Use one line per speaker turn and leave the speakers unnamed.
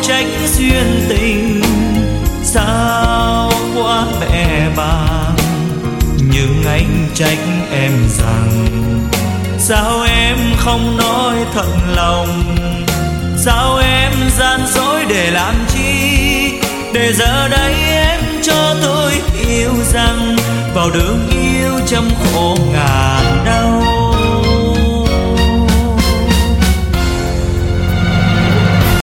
trách duyên tình sao quá bẽ bàng. Nhưng anh trách em rằng sao em không nói thật lòng, sao em gian dối để làm chi, để giờ đây em cho tôi yêu rằng vào đường yêu trăm khổ ngàn